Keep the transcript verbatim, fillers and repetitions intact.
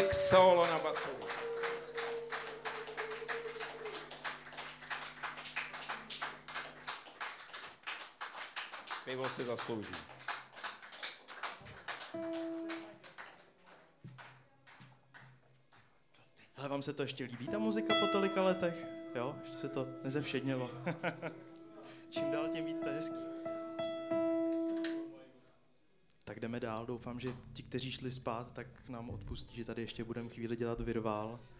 Dominik solo na basu. Pivo si zaslouží. Ale vám se to ještě líbí, ta muzika po tolika letech? Jo, ještě se to nezevšednilo. Čím dál, tím víc, to je hezký. Tak jdeme dál, doufám, že ti, kteří šli spát, tak nám odpustí, že tady ještě budeme chvíli dělat virvál.